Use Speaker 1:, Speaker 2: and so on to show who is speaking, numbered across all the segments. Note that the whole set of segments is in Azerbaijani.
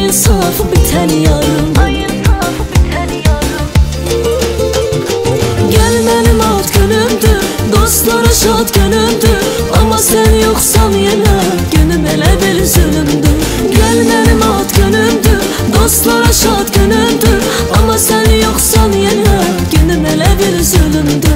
Speaker 1: insafı biten yarım. Gel benim alt günümdür, dostlara şad günümdür. Ama sen yoksan yine günüm elə bir zulümdür. Gel benim alt günümdür, dostlara şad günümdür. Ama sen yoksan yine günüm elə bir zulümdür.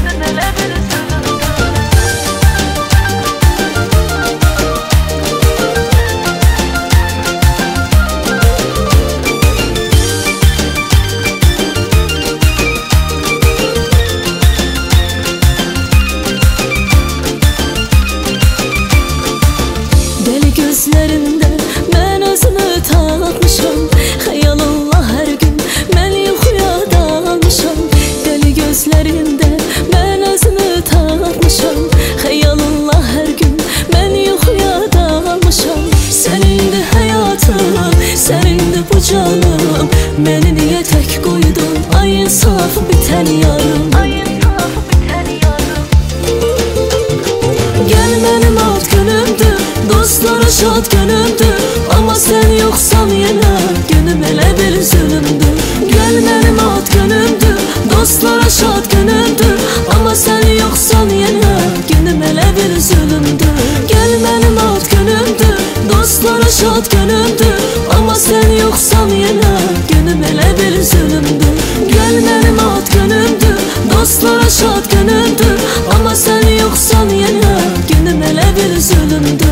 Speaker 1: Gözlərində mən özümü tapmışam. Xəyalınla hər gün mən yuxuya dalmışam. Dəli gözlərində mən özümü tapmışam. Xəyalınla hər gün mən yuxuya dalmışam. Sən indi həyatım, sən indi bu canım. Məni niyə tək qoydun ay insafı bitən yarım. Gel mənim alt günümdür, dostlara şad günümdür. Ama sen yoksan yine günüm elə bir zulümdür. Gel benim alt günümdür, dostlara şad günümdür. Ama sen yoksan yine günüm elə bir zulümdür. Gel benim alt günümdür, dostlara şad günümdür. Ama sen yoksan yine günüm elə bir zulümdür. Gel benim alt günümdür, dostlara şad günümdür. Ama sen yoksan yine günüm elə bir zulümdür.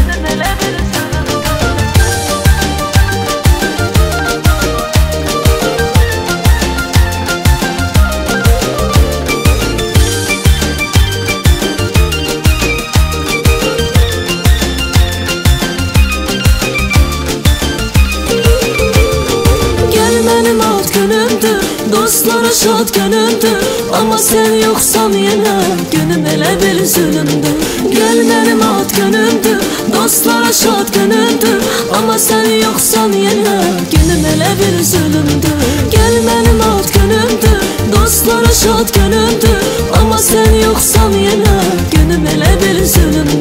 Speaker 1: Benim alt günümdür, dostlara şad günümdür. Ama sen yoksan yine günüm elə bir zulümdür. Gel benim alt günümdür, dostlara şad günümdür. Ama sen yoksan yine günüm elə bir zulümdür. Gel benim alt günümdür, dostlara şad günümdür. Ama sen yoksan yine günüm elə bir zulümdür.